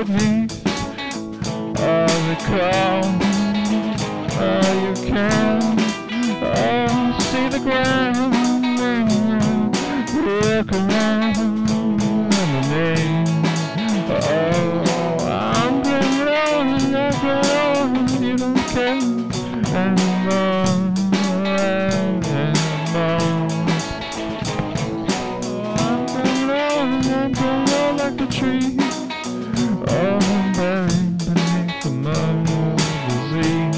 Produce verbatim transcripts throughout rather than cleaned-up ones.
beneath all the clouds. Oh, you can oh, see the ground and look around underneath. Oh, I'm getting on, I'm getting on, you don't care anymore, anymore. Oh, I'm getting on, I'm getting on like a tree. Oh, I'm buried beneath the mud of disease.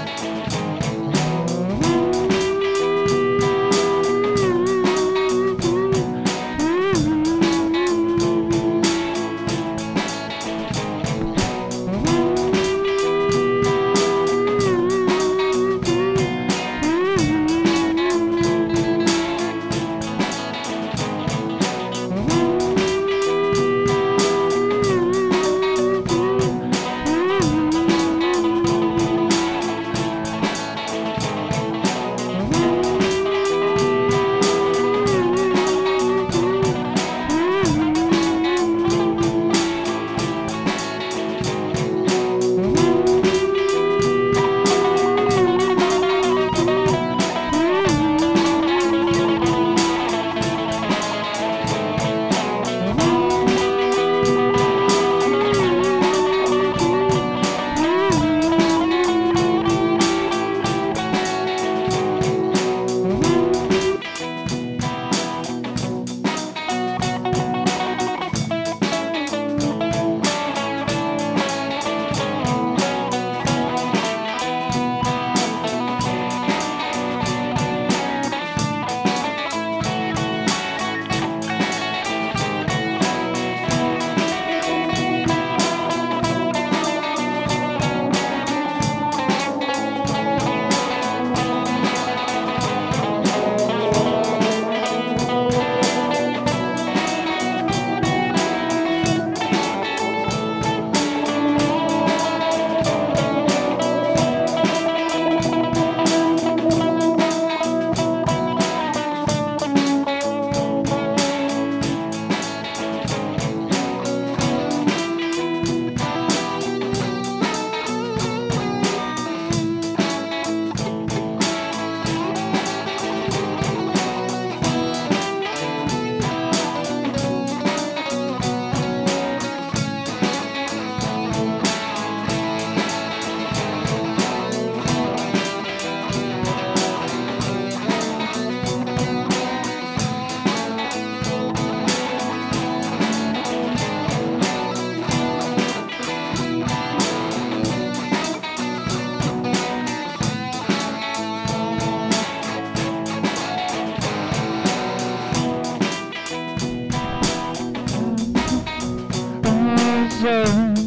You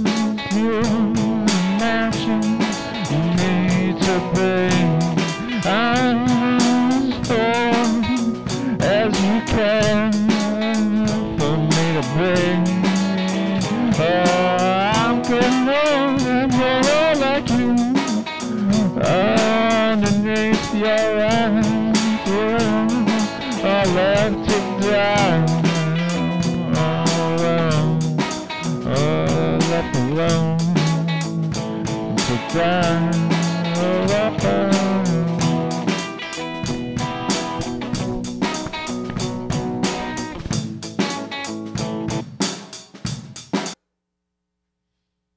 imagine you need to be as strong as you can for me to be. Oh, I'm getting old, I'm getting old like you. Underneath your eyes, yeah, I left to die. Left alone to die.